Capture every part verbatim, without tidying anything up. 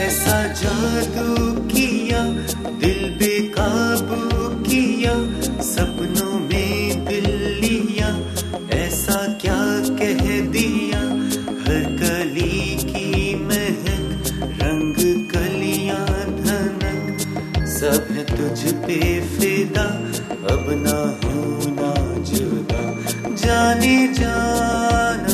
कैसा जादू किया, दिल बेकाबू किया, सपनों में दिल लिया, ऐसा क्या कह दिया। हर कली की महक, रंग कलियां धनक, सब है तुझ पे फिदा, अब ना होना जुदा जाने जाना।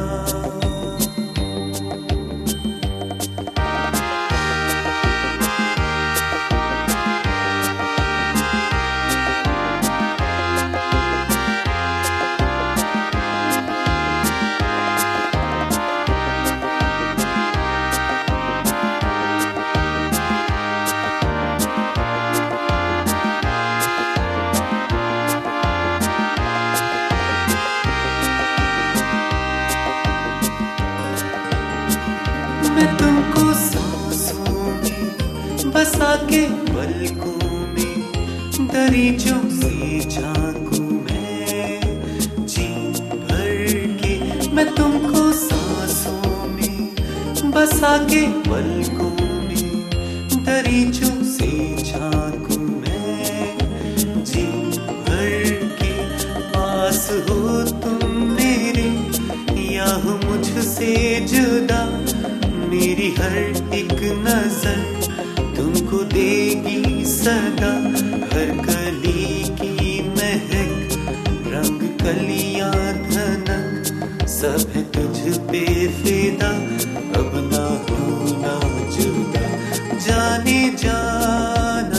मैं तुमको सांसों में बसा के पलकों में, दरीचों से झांकू मैं जी भर के। मैं तुमको सांसों में बसा के पलकों में, दरीचों से झांकू मैं जी भर के। पास हो तुम मेरे या हो मुझसे जुदा, मेरी हर एक नजर तुमको देगी सदा। हर कली की महक, रंग कलियां धनक, सब है तुझ पे फिदा, अब ना होना जुदा जाने जाना।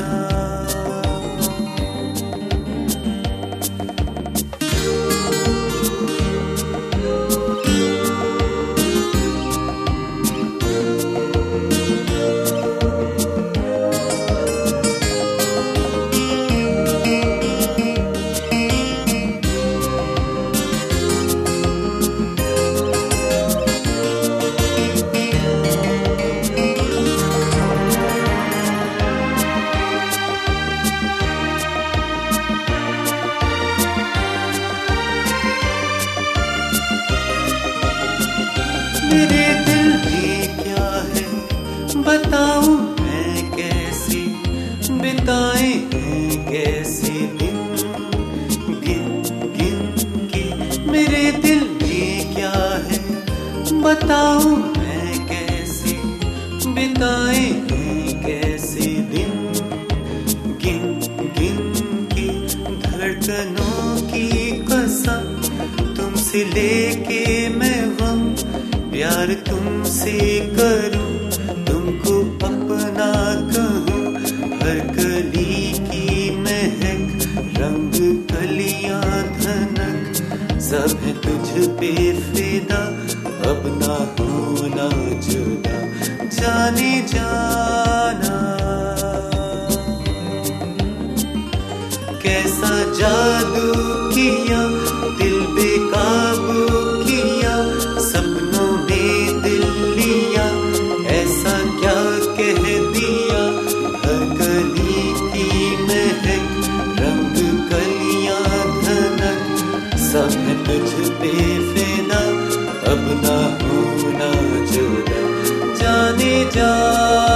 मेरे दिल में क्या है बताऊं मैं कैसे, बिताए हैं कैसे दिन गिन गिन के। मेरे दिल में क्या है बताऊं मैं कैसे, बिताए हैं कैसे दिन गिन गिन के। धड़कनों की कसम तुमसे लेके मैं गम, प्यार तुमसे करूं, तुमको अपना कहूं। हर कली की महक, रंग कलियां धनक, सब है तुझ पे फिदा, अब ना होना जुदा जाने जाना। कैसा जादू किया, दिल बेकाबू किया, सपनों में दिल लिया, ऐसा क्या कह दिया। हर कली की महक, रंग कलियां धनक, सब है तुझ पे फिदा, अब ना होना जुदा जाने जा।